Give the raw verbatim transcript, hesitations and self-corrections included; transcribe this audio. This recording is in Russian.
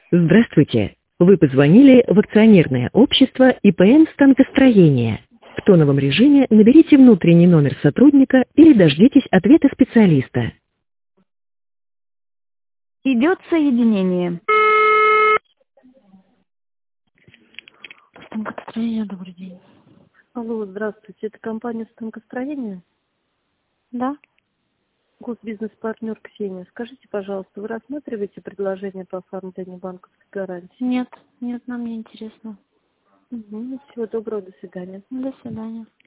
Здравствуйте. Вы позвонили в акционерное общество ИПН «Станкостроение». В тоновом режиме наберите внутренний номер сотрудника или дождитесь ответа специалиста. Идет соединение. Станкостроение, добрый день. Алло, здравствуйте. Это компания «Станкостроение»? Да? Госбизнес-партнер Ксения. Скажите, пожалуйста, вы рассматриваете предложение по оформлению банковской гарантии? Нет, нет, нам не интересно. Угу. Всего доброго, до свидания. До свидания.